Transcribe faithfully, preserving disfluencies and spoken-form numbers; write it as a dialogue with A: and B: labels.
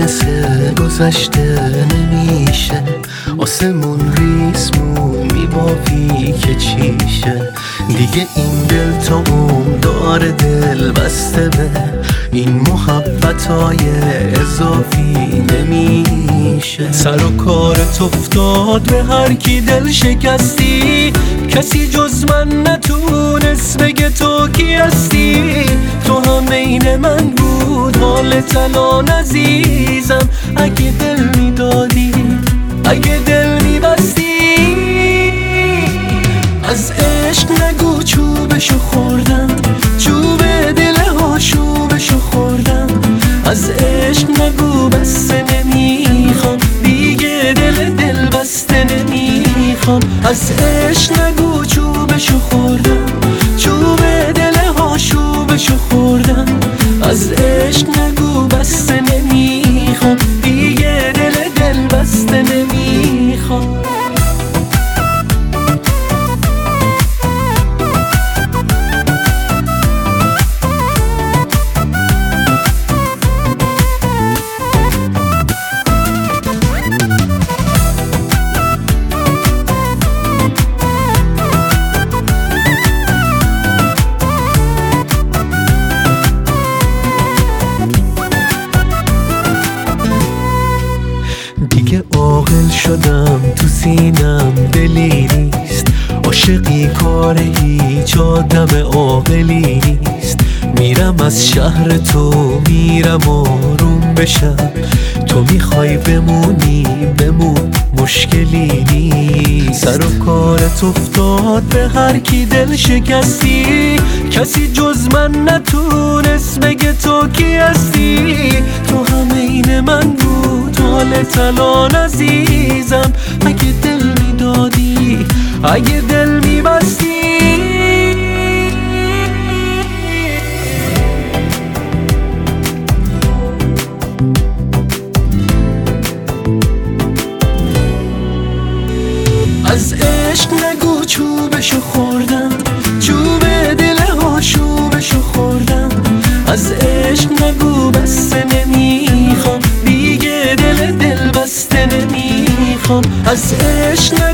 A: مثل گذشته نمیشه، آسمون ریسمون میبافی که چیشه. دیگه این دل تا اون داره دل بسته به این محبتای اضافی نمیشه. سر و کارت افتاد به هر کی دل شکستی، کسی جز من نتونست بگه تو کی هستی. تو هم عین من بود حالت الان عزیزم، اگه دل میدادی اگه دل میبستی. از عشق نگو چوبشو خوردم، چوب دل آشوبشو خوردم. از عشق نگو بسته نمیخوام، دیگه دل دل بسته نمیخوام. از عشق نگو چوبشو خوردم، چوب دل آشوبشو خوردم. از عشق نگو بسته نمیخوام، دیگه دل دل بسته نمیخوام. دیگه عاقل شدم تو سینم دلی نیست، عاشقی کار هیچ آدم عاقلی نیست. میرم از شهر تو میرم آروم بشم، تو میخوای بمونی بمون مشکلی نیست. سر و کارت افتاد به هر کی دل شکستی، کسی جز من نتونست بگه تو کی هستی. تو هم عین من بود حالت الان عزیزم، اگه دل میدادی اگه دل میبستی. از عشق نگو چوبشو خوردم، چوب دل آشوبشو خوردم. از عشق نگو بسته نمیخوام، دیگه دل دل بسته نمیخوام. از عشق